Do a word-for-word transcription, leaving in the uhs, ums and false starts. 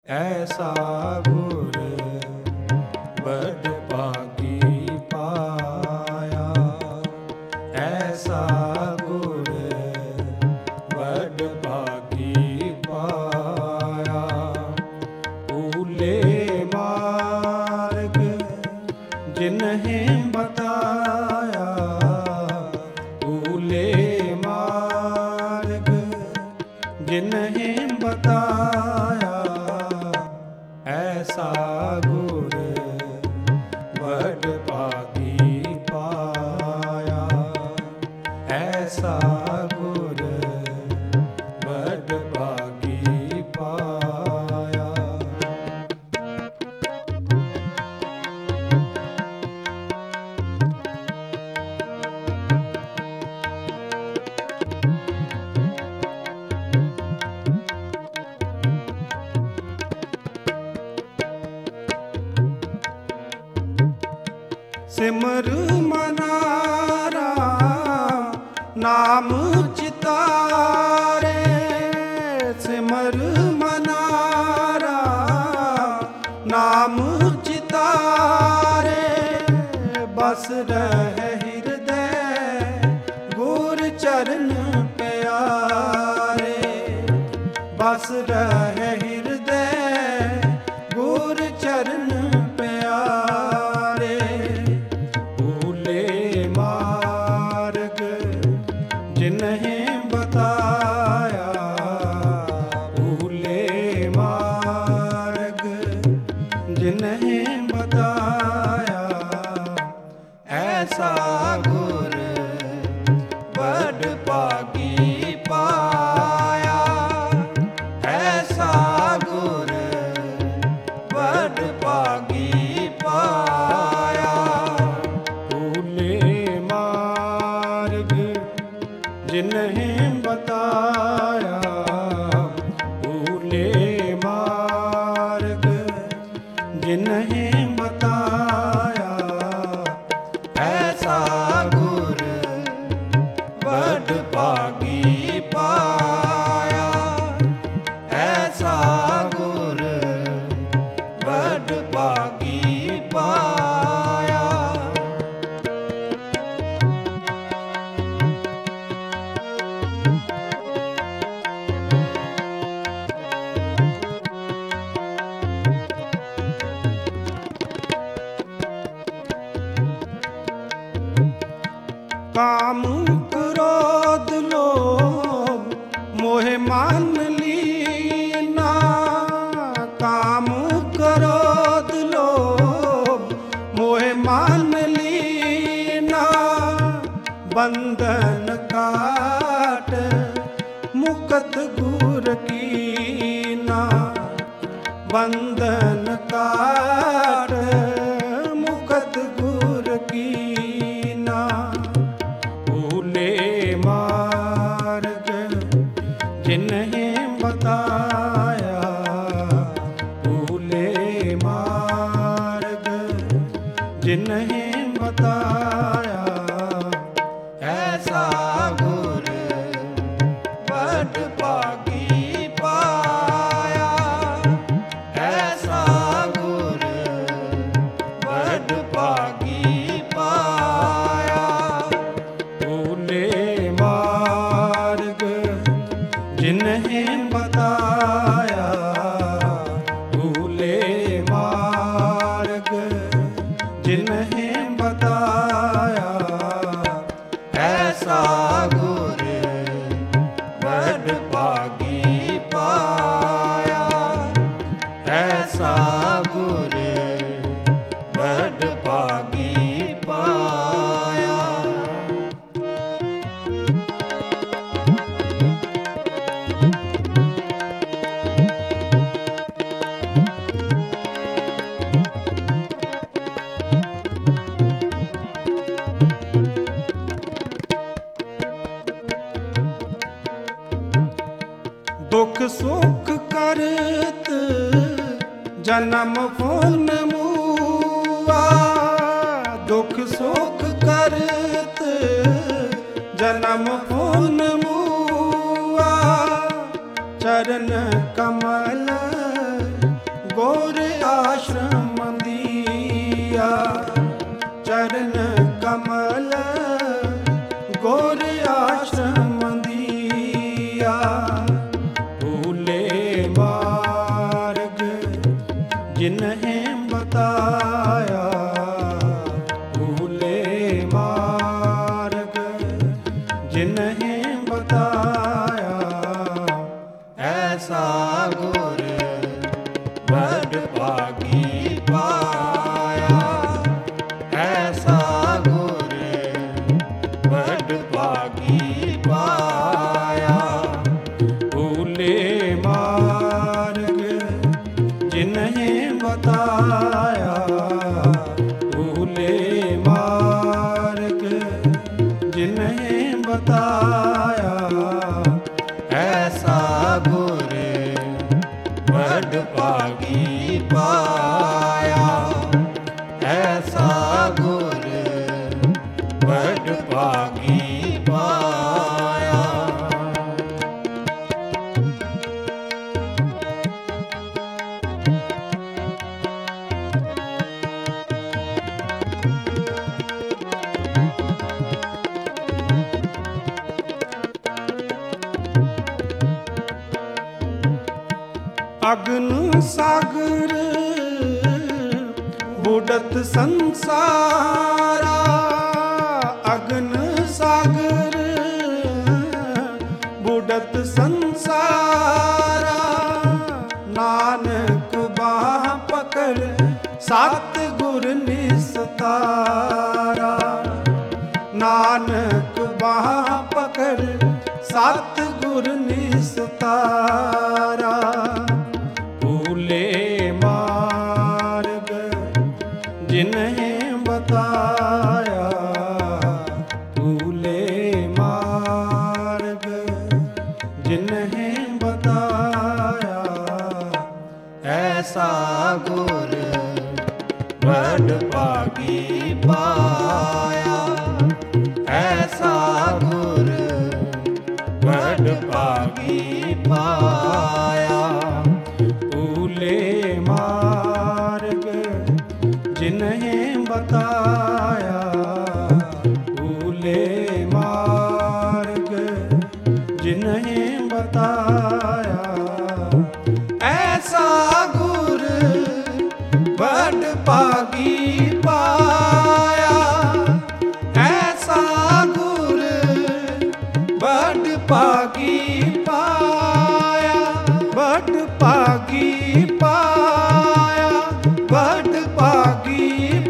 ਐਸਾ ਗੁਰ ਬੜ ਭਾਗੀ ਪਾਇਆ, ਐਸਾ ਗੁਰ ਬੜ ਭਾਗੀ ਪਾਇਆ। ਊਲੇ ਮਾਰਗ ਜਿਨਹਿ ਬਤਾਇਆ, ਊਲੇ ਮਾਰਗ ਜਿਨਹਿ ਬਤਾਇਆ। ਐਸਾ ਗੁਰ ਬੜ ਭਾਗੀ ਪਾਇਆ, ਐਸਾ ਗੁਰ ਬੜ ਭਾਗੀ ਪਾਇਆ। ਸਿਮਰ ਮਨਾਰਾ ਨਾਮ ਚਿਤਾਰੇ, ਸਿਮਰ ਮਨਾਰਾ ਨਾਮ ਚਿਤਾਰੇ। ਬਸ ਰਹਿ ਹਿਰਦੈ ਗੁਰ ਚਰਨ ਪਿਆਰੇ, ਬਸ ਰਹਿ ਹਿਰਦੈ ਗੁਰ ਚਰਨ ਪਿਆਰੇ। ਊਲੇ ਮਾਰਗ ਜਿਨਹਿ ਬਤਾਇਆ, ਊਲੇ ਮਾਰਗ ਜਿਨਹਿ ਬਤਾਇਆ। ਐਸਾ ਗੁਰ ਬੜ ਭਾਗੀ ਪਾਇਆ, ਐਸਾ ਗੁਰ ਬੜ ਭਾਗੀ ਪਾਇਆ। ਊਲੇ ਮਾਰਗ ਜਿਨਹਿ ਬਤਾਇਆ, ਊਲੇ ਮਾਰਗ ਜਿਨਹਿ ਬਤਾਇਆ। ਐਸਾ ਗੁਰ ਬੜ ਭਾਗੀ ਪਾਇਆ, ਐਸਾ ਗੁਰ ਬੜ ਭਾਗੀ ਪਾਇਆ। ਕਾਮ ਕ੍ਰੋਧ ਲੋਭ ਮੋਹ ਮਨ ਲੀਨਾ, ਕਾਮ ਕ੍ਰੋਧ ਲੋਭ ਮੋਹ ਮਨ ਲੀਨਾ। ਬੰਧਨ ਕਾਟ ਮੁਕਤ ਗੁਰ ਕੀਨਾ, ਬੰਧਨ ਕਾਟ ਮੁਕਤ ਗੁਰ ਕੀਨਾ। ਊਲੇ ਮਾਰਗ ਜਿਨਹਿ ਬਤਾਇਆ, ਊਲੇ ਮਾਰਗ ਜਿਨਹਿ ਬਤਾਇਆ। ਐਸਾ ਗੁਰ ਬੜ ਭਾਗੀ ਪਾਇਆ, ਐਸਾ ਗੁਰ ਬੜ ਭਾਗੀ ਪਾਇਆ। ਊਲੇ ਮਾਰਗ ਜਿਨਹਿ ਬਤਾਇਆ, ਊਲੇ ਮਾਰਗ ਜਿਨਹਿ ਬਤਾਇਆ। ਐਸਾ ਗੁਰ ਬੜ ਭਾਗੀ ਪਾਇਆ, ਐਸਾ ਗੁਰ ਬੜ ਭਾਗੀ ਪਾਇਆ। ਦੁਖ ਸੁਖ ਕਰਤ ਜਨਮ ਫੁਨ ਮੂਆ, ਦੁਖ ਸੁਖ ਕਰਤ ਜਨਮ ਫੁਨ ਮੂਆ। ਚਰਨ ਕਮਲ ਆਸ਼ਰਮ ਦੀਆ, ਚਰਨ ਕਮਲ ਗੁਰ ਆਸ਼ਰਮ ਦੀਆ। ਭੂਲੇ ਮਾਰਗ ਜਿਨਹਿ ਬਤਾਇਆ, ਭੂਲੇ ਮਾਰਗ ਜਿਨਹਿ ਬਤਾਇਆ। ਐਸਾ ਗੁਰ ਬੜ ਭਾਗੀ ਪਾਇਆ, ਐਸਾ ਗੁਰ ਬੜ ਭਾਗੀ ਪਾਇਆ। ਭੂਲੇ ਮਾਰਗ ਜਿਨਹਿ ਬਤਾਇਆ, ਭੂਲੇ ਮਾਰਗ ਜਿਨਹਿ ਬਤਾਇਆ। ਐਸਾ ਗੁਰ ਬੜ ਭਾਗੀ ਪਾਇਆ, ਐਸਾ ਗੁਰ ਬੜ ਭਾਗੀ ਪਾਇਆ। ਅਗਨ ਸਾਗਰ ਬੁਡਤ ਸੰਸਾਰਾ, ਅਗਨ ਸਾਗਰ ਬੁਡਤ ਸੰਸਾਰਾ। ਨਾਨਕ ਬਾਹ ਪਕੜ ਸਤ ਗੁਰ ਨਿਸਤਾਰਾ, ਨਾਨਕ ਬਾਹ ਪਕੜ ਸਤ ਗੁਰ ਨਿਸਤਾਰਾ। ਭੂਲੇ ਮਾਰਗ ਜਿਨਹਿ ਬਤਾਇਆ, ਭੂਲੇ ਮਾਰਗ ਜਿਨਹਿ ਬਤਾਇਆ। ਐਸਾ ਗੁਰ ਬੜ ਭਾਗੀ ਪਾਇਆ, ਐਸਾ ਗੁਰ ਬੜ ਭਾਗੀ ਪਾਇਆ। ਭੂਲੇ ਮਾਰਗ ਜਿਨਹਿ ਬਤਾਇਆ, ਭੂਲੇ ਮਾਰਗ ਜਿਨਹਿ ਬਤਾਇਆ। ਐਸਾ ਗੁਰ ਬੜ ਭਾਗੀ ਪਾਇਆ, ਐਸਾ ਗੁਰ ਬੜ ਭਾਗੀ ਪਾਇਆ, ਬੜ ਭਾਗੀ ਪਾਇਆ, ਬੜ ਭਾਗੀ